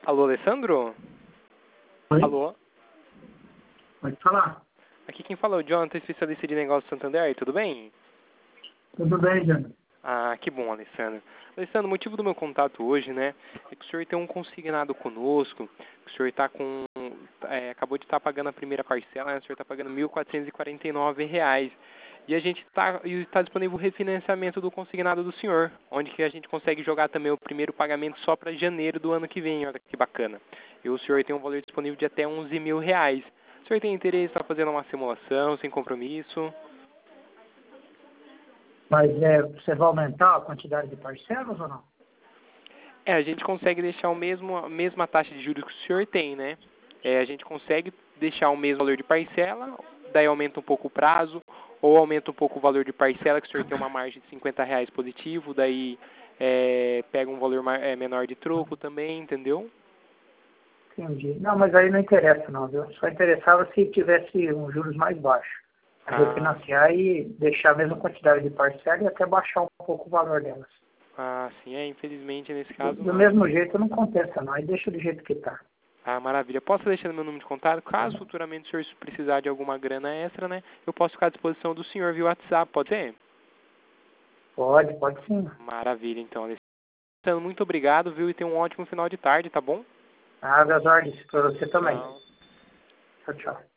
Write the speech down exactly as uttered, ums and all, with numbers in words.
Alô, Alessandro? Oi? Alô? Pode falar. Aqui quem fala é o Jonathan, especialista de negócios Santander, tudo bem? Tudo bem, Jana? Ah, que bom, Alessandro. Alessandro, o motivo do meu contato hoje, né, é que o senhor tem um consignado conosco, que o senhor está com, é, acabou de estar pagando a primeira parcela, né, o senhor está pagando mil quatrocentos e quarenta e nove reais. E a gente está está disponível o refinanciamento do consignado do senhor, onde que a gente consegue jogar também o primeiro pagamento só para janeiro do ano que vem, olha que bacana. E o senhor tem um valor disponível de até onze mil reais. O senhor tem interesse em estar fazendo uma simulação sem compromisso? Mas é, você vai aumentar a quantidade de parcelas ou não? É, a gente consegue deixar o mesmo, a mesma taxa de juros que o senhor tem, né? É, a gente consegue deixar o mesmo valor de parcela, daí aumenta um pouco o prazo, ou aumenta um pouco o valor de parcela, que o senhor tem uma margem de cinquenta reais positivo, daí é, pega um valor ma- é, menor de troco também, entendeu? Entendi. Não, mas aí não interessa não, viu? Só interessava se tivesse um juros mais baixo. Ah, Refinanciar e deixar a mesma quantidade de parcela e até baixar um pouco o valor delas. ah, sim, é, infelizmente nesse Do, caso do não. mesmo jeito não compensa não, aí deixa do jeito que está. Ah, maravilha. Posso deixar meu número de contato? Caso futuramente o senhor precisar de alguma grana extra, né? Eu posso ficar à disposição do senhor via WhatsApp, pode ser? Pode, pode sim. Maravilha, então, Alessandro, muito obrigado, viu? E tenha um ótimo final de tarde, tá bom? Águas ordens para você também. Tchau. Tchau, tchau.